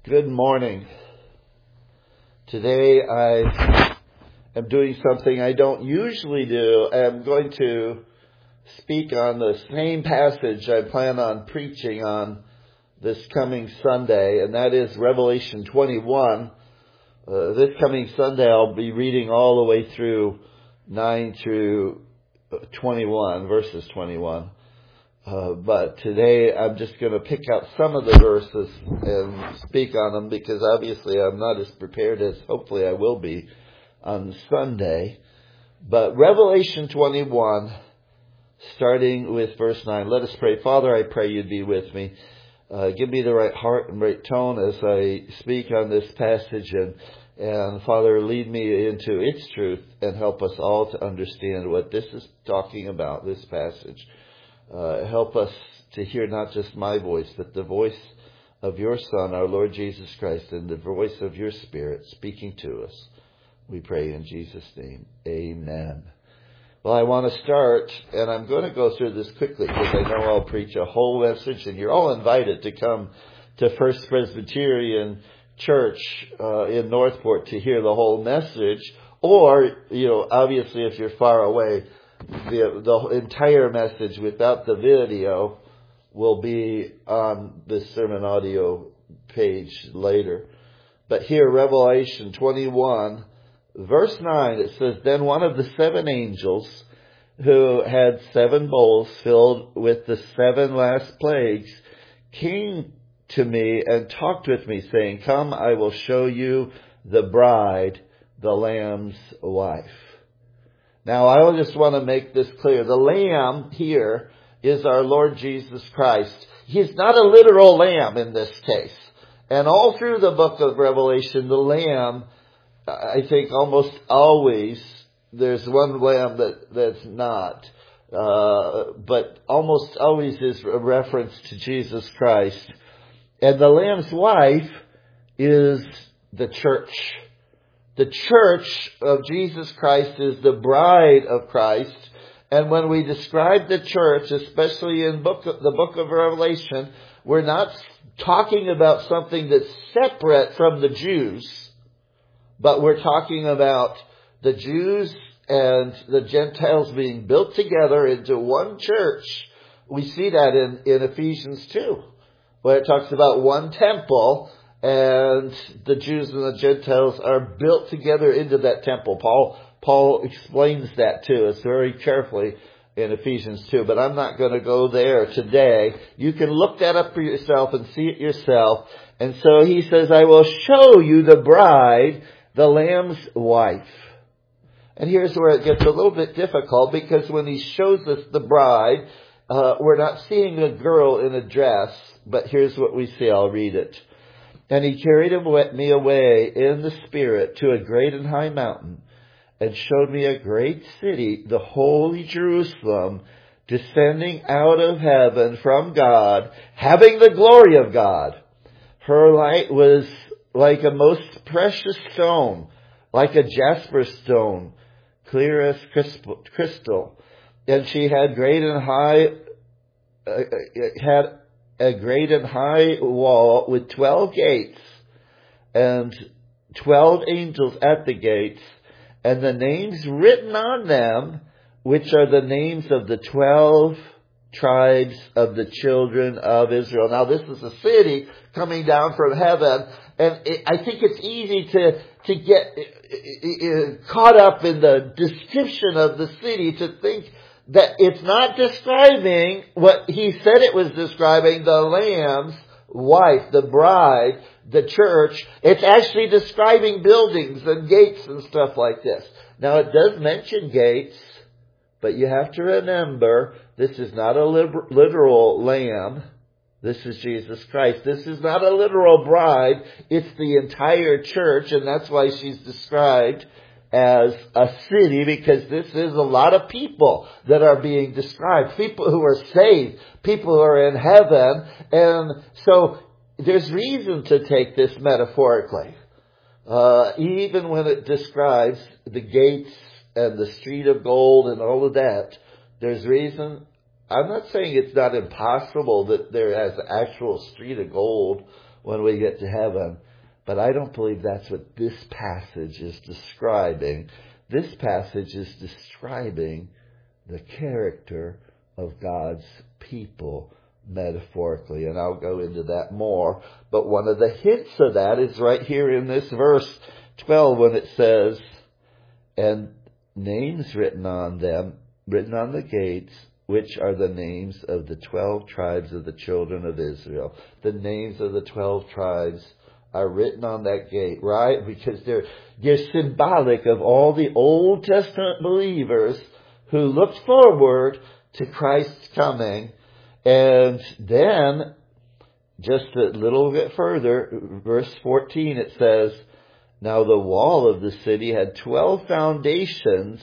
Good morning. Today I am doing something I don't usually do. I'm going to speak on the same passage I plan on preaching on this coming Sunday, and that is Revelation 21. This coming Sunday I'll be reading all the way through 9 through 21, verses 21. But today I'm just going to pick out some of the verses and speak on them because obviously I'm not as prepared as hopefully I will be on Sunday. But Revelation 21, starting with verse 9. Let us pray. Father, I pray you'd be with me. Give me the right heart and right tone as I speak on this passage. And Father, lead me into its truth and help us all to understand what this is talking about, this passage. Help us to hear not just my voice, but the voice of your Son, our Lord Jesus Christ, and the voice of your Spirit speaking to us. We pray in Jesus' name. Amen. Well, I want to start, and I'm going to go through this quickly because I know I'll preach a whole message, and you're all invited to come to First Presbyterian Church in Northport to hear the whole message. Or, obviously if you're far away, the entire message without the video will be on the sermon audio page later. But here, Revelation 21, verse 9, it says, Then one of the seven angels who had seven bowls filled with the seven last plagues came to me and talked with me, saying, Come, I will show you the bride, the Lamb's wife. Now, I just want to make this clear. The lamb here is our Lord Jesus Christ. He's not a literal lamb in this case. And all through the book of Revelation, the lamb, I think almost always, there's one lamb that's not. But almost always is a reference to Jesus Christ. And the lamb's wife is the church. The church of Jesus Christ is the bride of Christ. And when we describe the church, especially in the book of Revelation, we're not talking about something that's separate from the Jews, but we're talking about the Jews and the Gentiles being built together into one church. We see that in Ephesians 2, where it talks about one temple, and the Jews and the Gentiles are built together into that temple. Paul explains that to us very carefully in Ephesians 2, but I'm not going to go there today. You can look that up for yourself and see it yourself. And so he says, I will show you the bride, the Lamb's wife. And here's where it gets a little bit difficult, because when he shows us the bride, we're not seeing a girl in a dress, but here's what we see. I'll read it. And he carried me away in the Spirit to a great and high mountain, and showed me a great city, the holy Jerusalem, descending out of heaven from God, having the glory of God. Her light was like a most precious stone, like a jasper stone, clear as crystal. And she had a great and high wall with 12 gates, and 12 angels at the gates, and the names written on them, which are the names of the 12 tribes of the children of Israel. Now, this is a city coming down from heaven, and I think it's easy to get caught up in the description of the city, to think that it's not describing what he said it was describing, the Lamb's wife, the bride, the church. It's actually describing buildings and gates and stuff like this. Now, it does mention gates, but you have to remember, this is not a literal lamb. This is Jesus Christ. This is not a literal bride. It's the entire church, and that's why she's described as a city, because this is a lot of people that are being described. People who are saved, people who are in heaven. And so there's reason to take this metaphorically. Even when it describes the gates and the street of gold and all of that, there's reason. I'm not saying it's not impossible that there has an actual street of gold when we get to heaven. But I don't believe that's what this passage is describing. This passage is describing the character of God's people, metaphorically, and I'll go into that more. But one of the hints of that is right here in this verse 12 when it says, and names written on them, written on the gates, which are the names of the 12 tribes of the children of Israel. The names of the 12 tribes are written on that gate, right? Because they're symbolic of all the Old Testament believers who looked forward to Christ's coming. And then, just a little bit further, verse 14, it says, now the wall of the city had 12 foundations,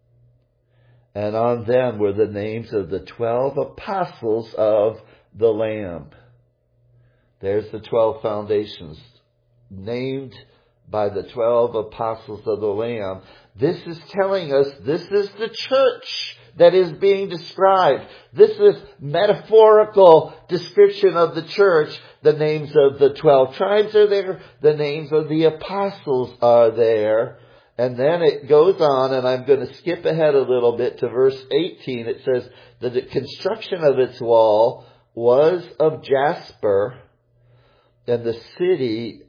and on them were the names of the 12 apostles of the Lamb. There's the 12 foundations, named by the 12 apostles of the Lamb. This is telling us this is the church that is being described. This is metaphorical description of the church. The names of the 12 tribes are there. The names of the apostles are there. And then it goes on, and I'm going to skip ahead a little bit to verse 18. It says that the construction of its wall was of jasper, and the city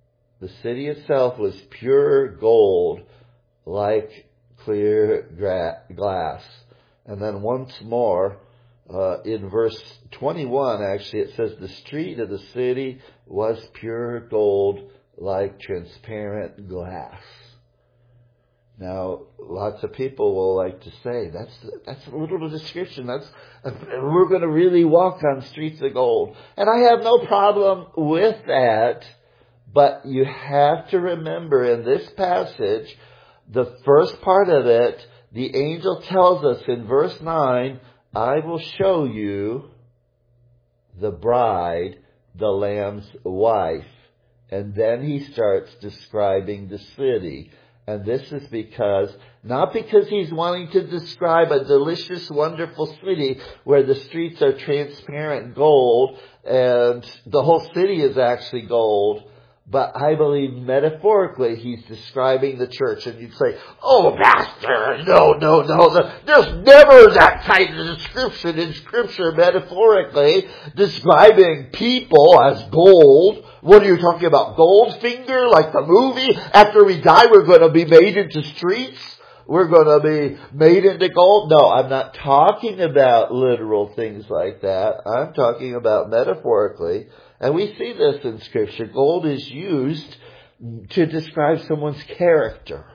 itself was pure gold, like clear glass. And then once more, in verse 21, actually, it says the street of the city was pure gold, like transparent glass. Now, lots of people will like to say, that's a little description. We're going to really walk on streets of gold. And I have no problem with that. But you have to remember in this passage, the first part of it, the angel tells us in verse 9, I will show you the bride, the Lamb's wife. And then he starts describing the city. And this is not because he's wanting to describe a delicious, wonderful city where the streets are transparent gold and the whole city is actually gold. But I believe metaphorically he's describing the church. And you'd say, oh, Pastor, no. There's never that kind of description in Scripture metaphorically describing people as gold. What are you talking about? Goldfinger, like the movie? After we die, we're going to be made into streets? We're going to be made into gold? No, I'm not talking about literal things like that. I'm talking about metaphorically. And we see this in Scripture. Gold is used to describe someone's character.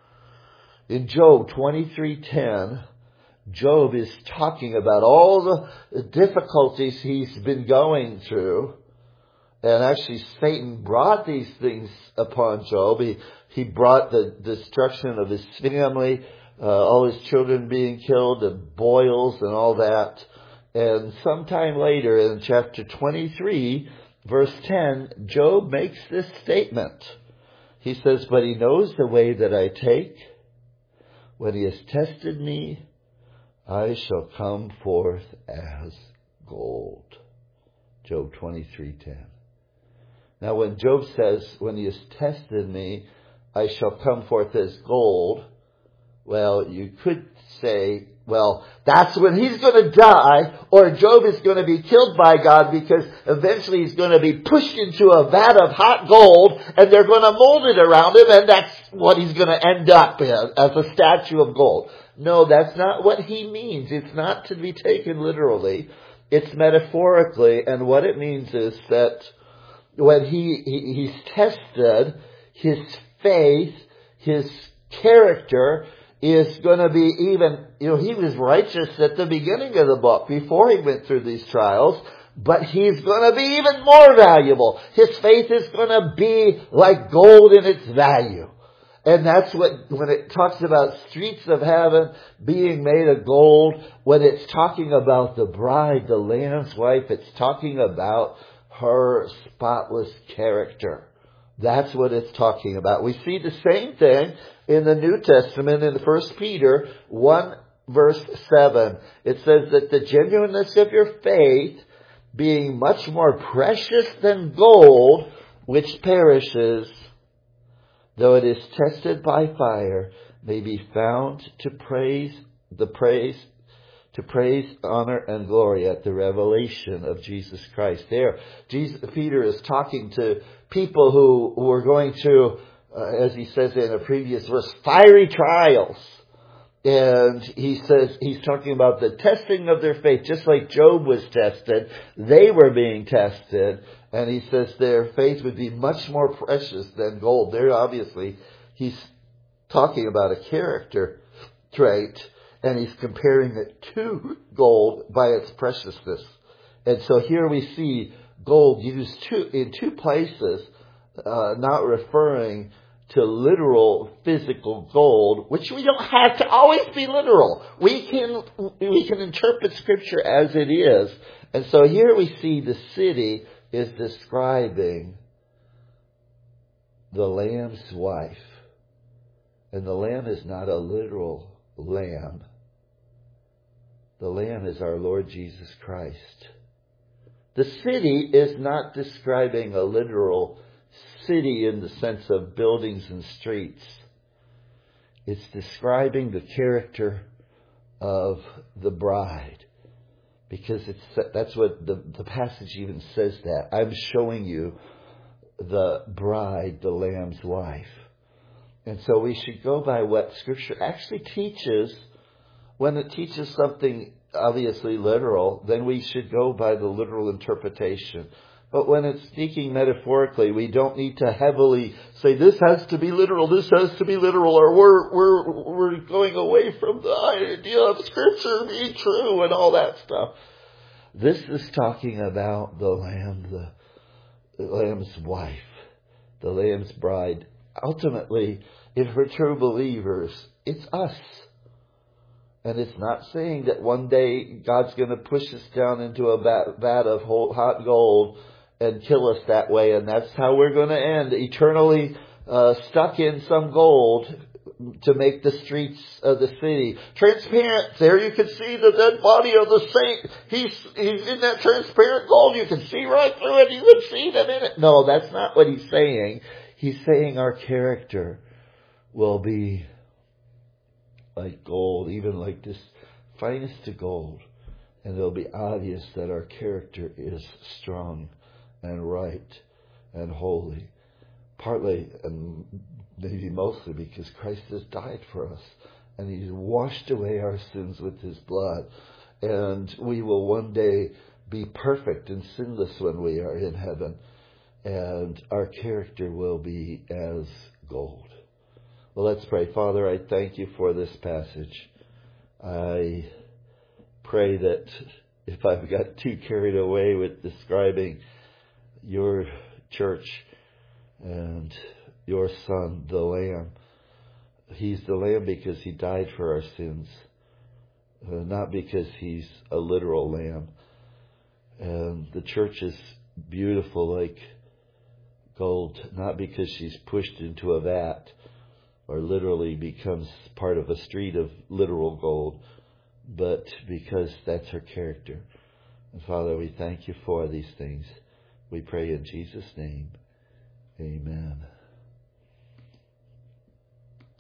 In Job 23:10, Job is talking about all the difficulties he's been going through. And actually Satan brought these things upon Job. He brought the destruction of his family, all his children being killed, and boils and all that. And sometime later in chapter 23, verse 10, Job makes this statement. He says, but he knows the way that I take. When he has tested me, I shall come forth as gold. Job 23:10. Now when Job says, when he has tested me, I shall come forth as gold, well, you could say, well, that's when he's going to die, or Job is going to be killed by God because eventually he's going to be pushed into a vat of hot gold and they're going to mold it around him and that's what he's going to end up in, as a statue of gold. No, that's not what he means. It's not to be taken literally. It's metaphorically, and what it means is that when he's tested, his faith, his character is going to be even, he was righteous at the beginning of the book before he went through these trials, but he's going to be even more valuable. His faith is going to be like gold in its value. And that's when it talks about streets of heaven being made of gold, when it's talking about the bride, the Lamb's wife, it's talking about her spotless character. That's what it's talking about. We see the same thing in the New Testament in 1 Peter 1 verse 7. It says that the genuineness of your faith being much more precious than gold, which perishes, though it is tested by fire, may be found to praise, honor, and glory at the revelation of Jesus Christ. There, Peter is talking to people who were going through, as he says in a previous verse, fiery trials. And he says, he's talking about the testing of their faith, just like Job was tested. They were being tested. And he says their faith would be much more precious than gold. There, obviously, he's talking about a character trait, and he's comparing it to gold by its preciousness. And so here we see gold used in two places, not referring to literal physical gold, which we don't have to always be literal. We can interpret Scripture as it is. And so here we see the city is describing the Lamb's wife. And the Lamb is not a literal lamb. The Lamb is our Lord Jesus Christ. The city is not describing a literal city in the sense of buildings and streets. It's describing the character of the bride. Because that's what the passage even says that. I'm showing you the bride, the Lamb's wife. And so we should go by what Scripture actually teaches. When it teaches something obviously literal, then we should go by the literal interpretation. But when it's speaking metaphorically, we don't need to heavily say, this has to be literal, this has to be literal, or we're going away from the idea of Scripture being true and all that stuff. This is talking about the Lamb, the Lamb's wife, the Lamb's bride. Ultimately, if we're true believers, it's us. And it's not saying that one day God's going to push us down into a vat of hot gold and kill us that way, and that's how we're going to end, eternally stuck in some gold to make the streets of the city transparent. There you can see the dead body of the saint. He's in that transparent gold. You can see right through it. You can see them in it. No, that's not what he's saying. He's saying our character will be like gold, even like this finest of gold. And it'll be obvious that our character is strong and right and holy. Partly and maybe mostly because Christ has died for us. And He's washed away our sins with His blood. And we will one day be perfect and sinless when we are in heaven. And our character will be as gold. Well, let's pray. Father, I thank You for this passage. I pray that if I've got too carried away with describing Your church and Your Son, the Lamb, He's the Lamb because He died for our sins, not because He's a literal lamb. And the church is beautiful like gold, not because she's pushed into a vat or literally becomes part of a street of literal gold, but because that's her character. And Father, we thank You for these things. We pray in Jesus' name. Amen.